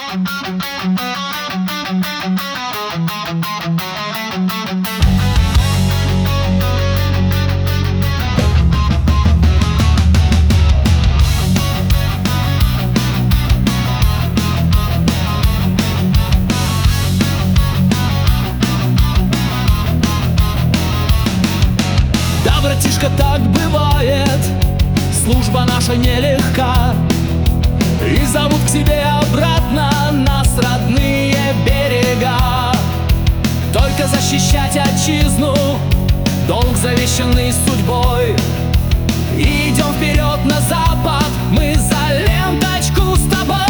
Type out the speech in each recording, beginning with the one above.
Да, братишка, так бывает, служба наша нелегка, и зовут к себе обратно нас родные берега. Только защищать отчизну — долг, завещанный судьбой. И идем вперед на запад, мы за ленточку с тобой.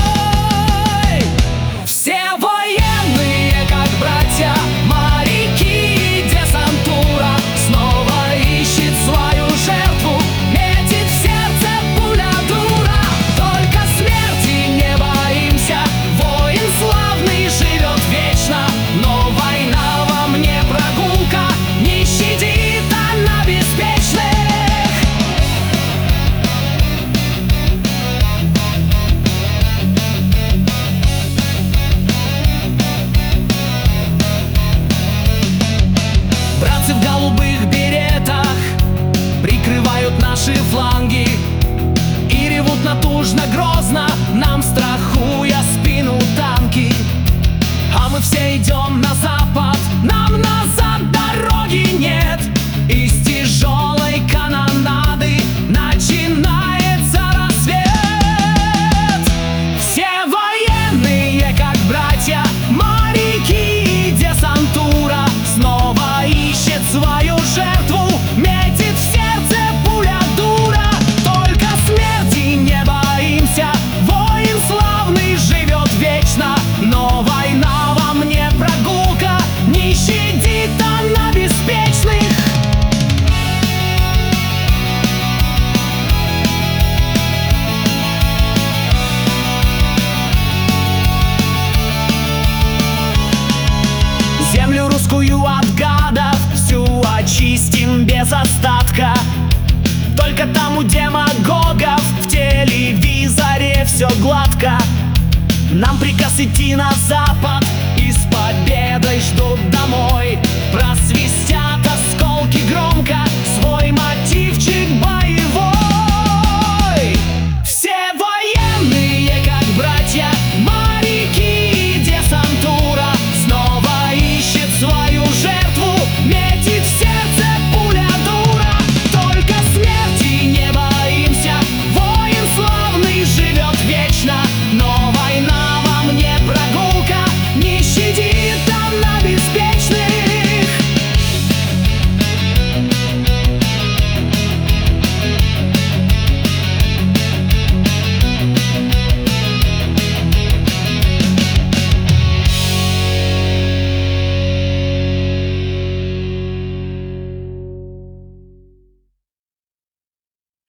Все военные, как братья, моряки и десантура, снова ищет свою жертву, метит в сердце пуля дура. Только смерти не боимся, воин славный живет вечно, но война во мне прогулка, не щадит она беспечных. Братцы в голубых беретах прикрывают наши фланги и ревут натужно, грозно, нам страхуя спину танки. А мы все идем на запад, нам назад дороги нет. Из тяжелой канонады начинается рассвет. Все военные, как братья, моряки и десантура, снова ищет свою жертву, метит в сердце пуля дура. Только смерти не боимся, воин славный живет вечно, но война во мне прогулка, не щадит она беспечных. Землю русскую от гадов всю очистим без остатка. Только там у демагогов в телевизоре все гладко. Нам приказ идти на запад и с победой ждут домой, просвистят